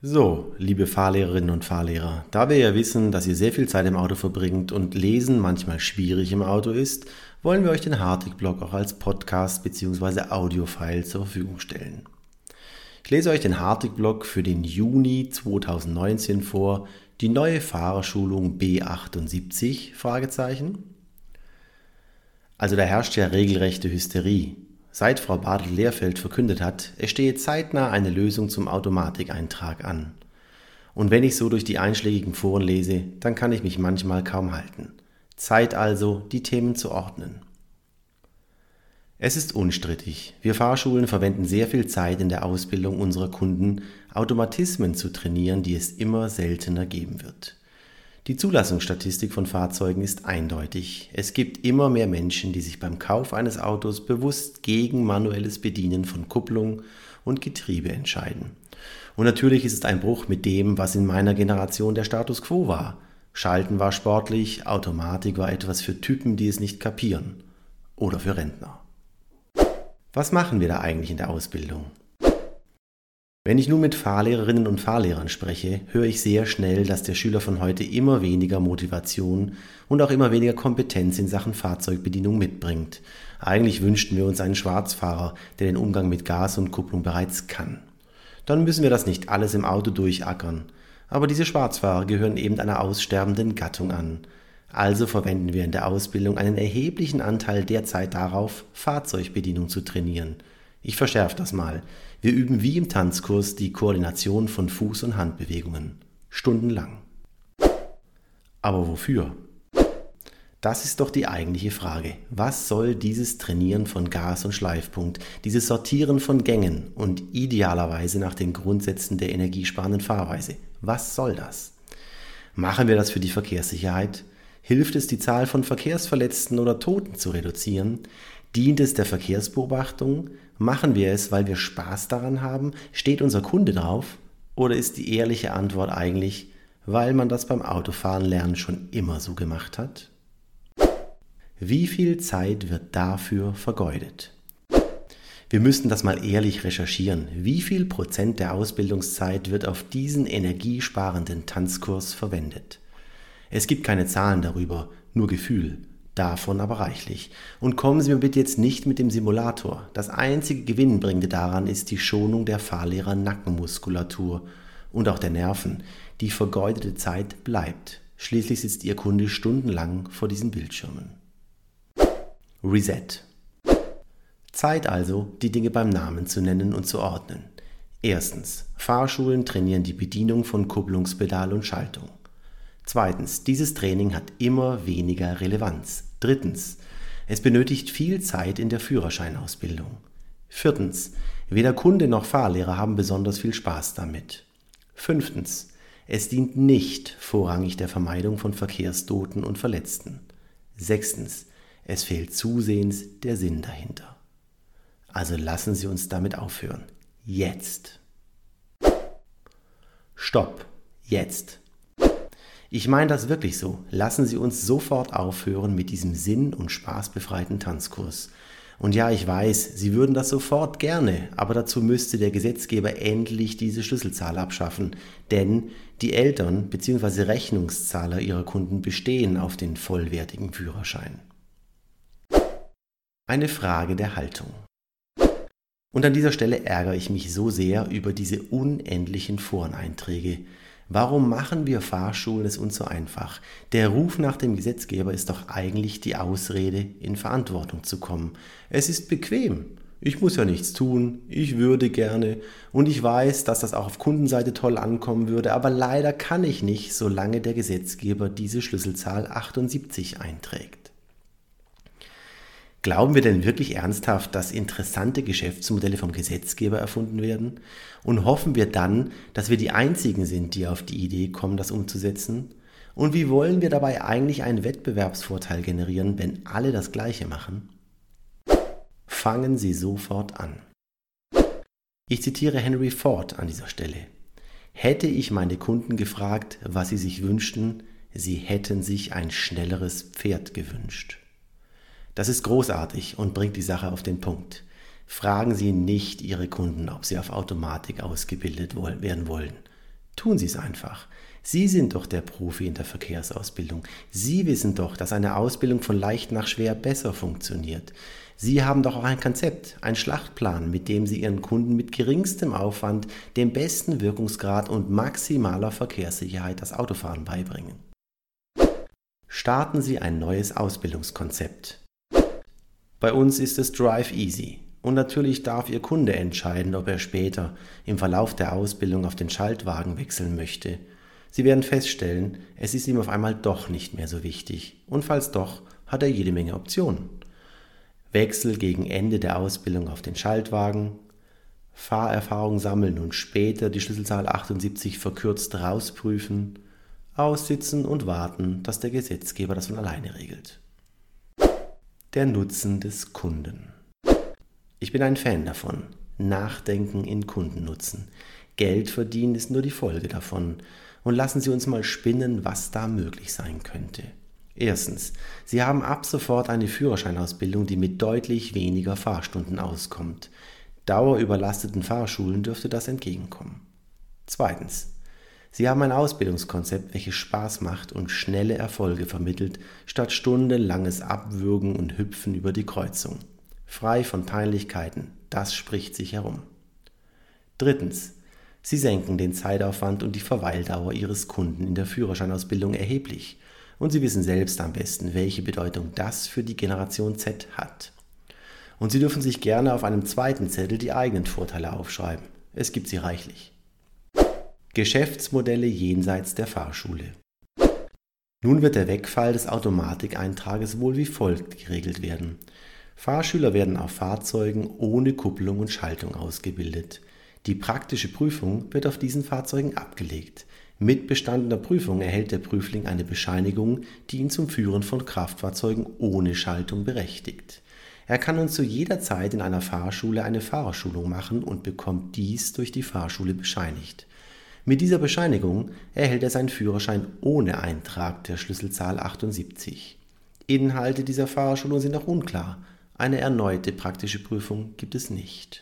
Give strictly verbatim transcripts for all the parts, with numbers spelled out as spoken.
So, liebe Fahrlehrerinnen und Fahrlehrer, da wir ja wissen, dass ihr sehr viel Zeit im Auto verbringt und Lesen manchmal schwierig im Auto ist, wollen wir euch den Hartig-Blog auch als Podcast bzw. Audiofile zur Verfügung stellen. Ich lese euch den Hartig-Blog für den Juni zweitausendneunzehn vor, die neue Fahrerschulung B achtundsiebzig? Fragezeichen. Also da herrscht ja regelrechte Hysterie. Seit Frau Bartelt-Lehrfeld verkündet hat, es stehe zeitnah eine Lösung zum Automatikeintrag an. Und wenn ich so durch die einschlägigen Foren lese, dann kann ich mich manchmal kaum halten. Zeit also, die Themen zu ordnen. Es ist unstrittig, wir Fahrschulen verwenden sehr viel Zeit in der Ausbildung unserer Kunden, Automatismen zu trainieren, die es immer seltener geben wird. Die Zulassungsstatistik von Fahrzeugen ist eindeutig. Es gibt immer mehr Menschen, die sich beim Kauf eines Autos bewusst gegen manuelles Bedienen von Kupplung und Getriebe entscheiden. Und natürlich ist es ein Bruch mit dem, was in meiner Generation der Status quo war. Schalten war sportlich, Automatik war etwas für Typen, die es nicht kapieren. Oder für Rentner. Was machen wir da eigentlich in der Ausbildung? Wenn ich nun mit Fahrlehrerinnen und Fahrlehrern spreche, höre ich sehr schnell, dass der Schüler von heute immer weniger Motivation und auch immer weniger Kompetenz in Sachen Fahrzeugbedienung mitbringt. Eigentlich wünschten wir uns einen Schwarzfahrer, der den Umgang mit Gas und Kupplung bereits kann. Dann müssen wir das nicht alles im Auto durchackern. Aber diese Schwarzfahrer gehören eben einer aussterbenden Gattung an. Also verwenden wir in der Ausbildung einen erheblichen Anteil der Zeit darauf, Fahrzeugbedienung zu trainieren. Ich verschärfe das mal. Wir üben wie im Tanzkurs die Koordination von Fuß- und Handbewegungen. Stundenlang. Aber wofür? Das ist doch die eigentliche Frage. Was soll dieses Trainieren von Gas- und Schleifpunkt, dieses Sortieren von Gängen und idealerweise nach den Grundsätzen der energiesparenden Fahrweise? Was soll das? Machen wir das für die Verkehrssicherheit? Hilft es, die Zahl von Verkehrsverletzten oder Toten zu reduzieren? Dient es der Verkehrsbeobachtung? Machen wir es, weil wir Spaß daran haben? Steht unser Kunde drauf? Oder ist die ehrliche Antwort eigentlich, weil man das beim Autofahren lernen schon immer so gemacht hat? Wie viel Zeit wird dafür vergeudet? Wir müssten das mal ehrlich recherchieren. Wie viel Prozent der Ausbildungszeit wird auf diesen energiesparenden Tanzkurs verwendet? Es gibt keine Zahlen darüber, nur Gefühl. Davon aber reichlich. Und kommen Sie mir bitte jetzt nicht mit dem Simulator. Das einzige Gewinnbringende daran ist die Schonung der Fahrlehrer-Nackenmuskulatur und auch der Nerven. Die vergeudete Zeit bleibt. Schließlich sitzt Ihr Kunde stundenlang vor diesen Bildschirmen. Reset. Zeit also, die Dinge beim Namen zu nennen und zu ordnen. Erstens. Fahrschulen trainieren die Bedienung von Kupplungspedal und Schaltung. Zweitens, dieses Training hat immer weniger Relevanz. Drittens, es benötigt viel Zeit in der Führerscheinausbildung. Viertens, weder Kunde noch Fahrlehrer haben besonders viel Spaß damit. Fünftens, es dient nicht vorrangig der Vermeidung von Verkehrstoten und Verletzten. Sechstens, es fehlt zusehends der Sinn dahinter. Also lassen Sie uns damit aufhören. Jetzt. Stopp. Jetzt. Ich meine das wirklich so. Lassen Sie uns sofort aufhören mit diesem sinn- und spaßbefreiten Tanzkurs. Und ja, ich weiß, Sie würden das sofort gerne, aber dazu müsste der Gesetzgeber endlich diese Schlüsselzahl abschaffen, denn die Eltern bzw. Rechnungszahler Ihrer Kunden bestehen auf den vollwertigen Führerschein. Eine Frage der Haltung. Und an dieser Stelle ärgere ich mich so sehr über diese unendlichen Foreneinträge. Warum machen wir Fahrschulen es uns so einfach? Der Ruf nach dem Gesetzgeber ist doch eigentlich die Ausrede, in Verantwortung zu kommen. Es ist bequem. Ich muss ja nichts tun, ich würde gerne und ich weiß, dass das auch auf Kundenseite toll ankommen würde, aber leider kann ich nicht, solange der Gesetzgeber diese Schlüsselzahl achtundsiebzig einträgt. Glauben wir denn wirklich ernsthaft, dass interessante Geschäftsmodelle vom Gesetzgeber erfunden werden? Und hoffen wir dann, dass wir die Einzigen sind, die auf die Idee kommen, das umzusetzen? Und wie wollen wir dabei eigentlich einen Wettbewerbsvorteil generieren, wenn alle das Gleiche machen? Fangen Sie sofort an. Ich zitiere Henry Ford an dieser Stelle. Hätte ich meine Kunden gefragt, was sie sich wünschten, sie hätten sich ein schnelleres Pferd gewünscht. Das ist großartig und bringt die Sache auf den Punkt. Fragen Sie nicht Ihre Kunden, ob sie auf Automatik ausgebildet werden wollen. Tun Sie es einfach. Sie sind doch der Profi in der Verkehrsausbildung. Sie wissen doch, dass eine Ausbildung von leicht nach schwer besser funktioniert. Sie haben doch auch ein Konzept, einen Schlachtplan, mit dem Sie Ihren Kunden mit geringstem Aufwand, dem besten Wirkungsgrad und maximaler Verkehrssicherheit das Autofahren beibringen. Starten Sie ein neues Ausbildungskonzept. Bei uns ist es Drive Easy. Und natürlich darf Ihr Kunde entscheiden, ob er später im Verlauf der Ausbildung auf den Schaltwagen wechseln möchte. Sie werden feststellen, es ist ihm auf einmal doch nicht mehr so wichtig. Und falls doch, hat er jede Menge Optionen. Wechsel gegen Ende der Ausbildung auf den Schaltwagen, Fahrerfahrung sammeln und später die Schlüsselzahl achtundsiebzig verkürzt rausprüfen, aussitzen und warten, dass der Gesetzgeber das von alleine regelt. Der Nutzen des Kunden. Ich bin ein Fan davon. Nachdenken in Kundennutzen. Geld verdienen ist nur die Folge davon. Und lassen Sie uns mal spinnen, was da möglich sein könnte. Erstens, Sie haben ab sofort eine Führerscheinausbildung, die mit deutlich weniger Fahrstunden auskommt. Dauerüberlasteten Fahrschulen dürfte das entgegenkommen. Zweitens, Sie haben ein Ausbildungskonzept, welches Spaß macht und schnelle Erfolge vermittelt, statt stundenlanges Abwürgen und Hüpfen über die Kreuzung. Frei von Peinlichkeiten, das spricht sich herum. Drittens, Sie senken den Zeitaufwand und die Verweildauer Ihres Kunden in der Führerscheinausbildung erheblich. Und Sie wissen selbst am besten, welche Bedeutung das für die Generation Z hat. Und Sie dürfen sich gerne auf einem zweiten Zettel die eigenen Vorteile aufschreiben. Es gibt sie reichlich. Geschäftsmodelle jenseits der Fahrschule. Nun wird der Wegfall des Automatikeintrages wohl wie folgt geregelt werden. Fahrschüler werden auf Fahrzeugen ohne Kupplung und Schaltung ausgebildet. Die praktische Prüfung wird auf diesen Fahrzeugen abgelegt. Mit bestandener Prüfung erhält der Prüfling eine Bescheinigung, die ihn zum Führen von Kraftfahrzeugen ohne Schaltung berechtigt. Er kann nun zu jeder Zeit in einer Fahrschule eine Fahrerschulung machen und bekommt dies durch die Fahrschule bescheinigt. Mit dieser Bescheinigung erhält er seinen Führerschein ohne Eintrag der Schlüsselzahl achtundsiebzig. Inhalte dieser Fahrerschulung sind noch unklar. Eine erneute praktische Prüfung gibt es nicht.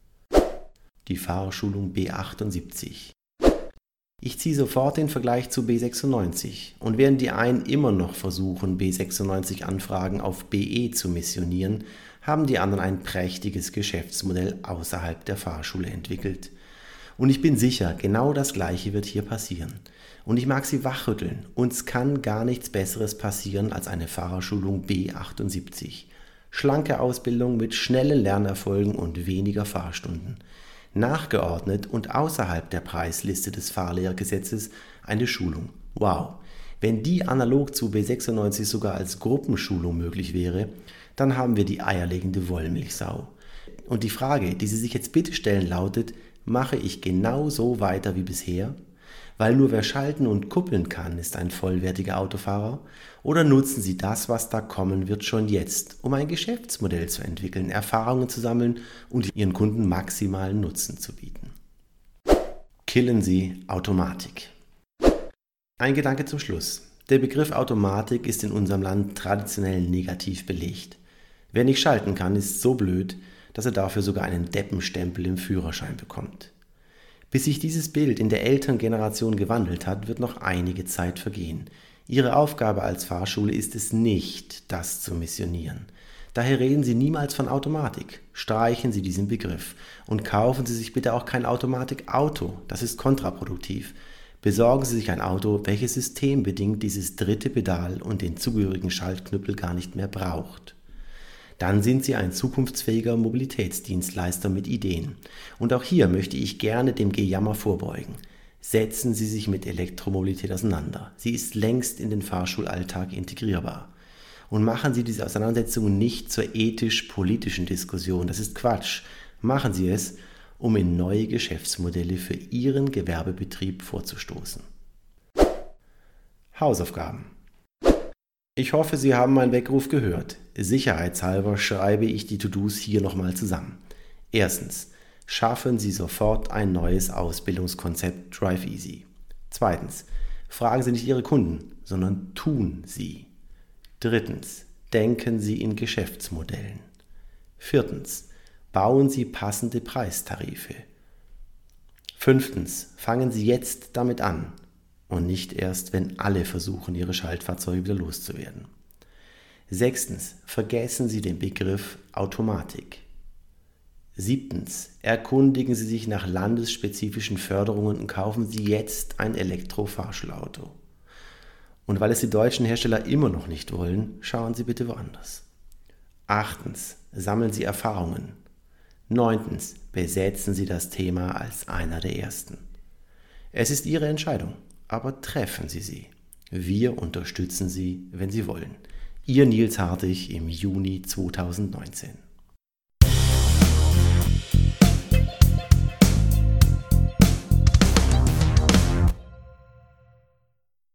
Die Fahrerschulung B achtundsiebzig. Ich ziehe sofort den Vergleich zu B sechsundneunzig und während die einen immer noch versuchen, B sechsundneunzig Anfragen auf B E zu missionieren, haben die anderen ein prächtiges Geschäftsmodell außerhalb der Fahrschule entwickelt. Und ich bin sicher, genau das Gleiche wird hier passieren. Und ich mag Sie wachrütteln, uns kann gar nichts Besseres passieren als eine Fahrerschulung B achtundsiebzig. Schlanke Ausbildung mit schnellen Lernerfolgen und weniger Fahrstunden. Nachgeordnet und außerhalb der Preisliste des Fahrlehrergesetzes eine Schulung. Wow! Wenn die analog zu B sechsundneunzig sogar als Gruppenschulung möglich wäre, dann haben wir die eierlegende Wollmilchsau. Und die Frage, die Sie sich jetzt bitte stellen, lautet: Mache ich genau so weiter wie bisher? Weil nur wer schalten und kuppeln kann, ist ein vollwertiger Autofahrer? Oder nutzen Sie das, was da kommen wird, schon jetzt, um ein Geschäftsmodell zu entwickeln, Erfahrungen zu sammeln und Ihren Kunden maximalen Nutzen zu bieten? Killen Sie Automatik. Ein Gedanke zum Schluss. Der Begriff Automatik ist in unserem Land traditionell negativ belegt. Wer nicht schalten kann, ist so blöd, dass er dafür sogar einen Deppenstempel im Führerschein bekommt. Bis sich dieses Bild in der Elterngeneration gewandelt hat, wird noch einige Zeit vergehen. Ihre Aufgabe als Fahrschule ist es nicht, das zu missionieren. Daher reden Sie niemals von Automatik. Streichen Sie diesen Begriff und kaufen Sie sich bitte auch kein Automatikauto. Das ist kontraproduktiv. Besorgen Sie sich ein Auto, welches systembedingt dieses dritte Pedal und den zugehörigen Schaltknüppel gar nicht mehr braucht. Dann sind Sie ein zukunftsfähiger Mobilitätsdienstleister mit Ideen. Und auch hier möchte ich gerne dem Gejammer vorbeugen. Setzen Sie sich mit Elektromobilität auseinander. Sie ist längst in den Fahrschulalltag integrierbar. Und machen Sie diese Auseinandersetzung nicht zur ethisch-politischen Diskussion. Das ist Quatsch. Machen Sie es, um in neue Geschäftsmodelle für Ihren Gewerbebetrieb vorzustoßen. Hausaufgaben. Ich hoffe, Sie haben meinen Weckruf gehört. Sicherheitshalber schreibe ich die To-Dos hier nochmal zusammen. Erstens. Schaffen Sie sofort ein neues Ausbildungskonzept Drive Easy. Zweitens. Fragen Sie nicht Ihre Kunden, sondern tun Sie. Drittens. Denken Sie in Geschäftsmodellen. Viertens. Bauen Sie passende Preistarife. Fünftens, fangen Sie jetzt damit an und nicht erst, wenn alle versuchen, ihre Schaltfahrzeuge wieder loszuwerden. Sechstens, vergessen Sie den Begriff Automatik. Siebtens, erkundigen Sie sich nach landesspezifischen Förderungen und kaufen Sie jetzt ein Elektrofahrschulauto. Und weil es die deutschen Hersteller immer noch nicht wollen, schauen Sie bitte woanders. Achtens, sammeln Sie Erfahrungen. Neuntens, besetzen Sie das Thema als einer der ersten. Es ist Ihre Entscheidung, aber treffen Sie sie. Wir unterstützen Sie, wenn Sie wollen. Ihr Nils Hartig im Juni zweitausendneunzehn.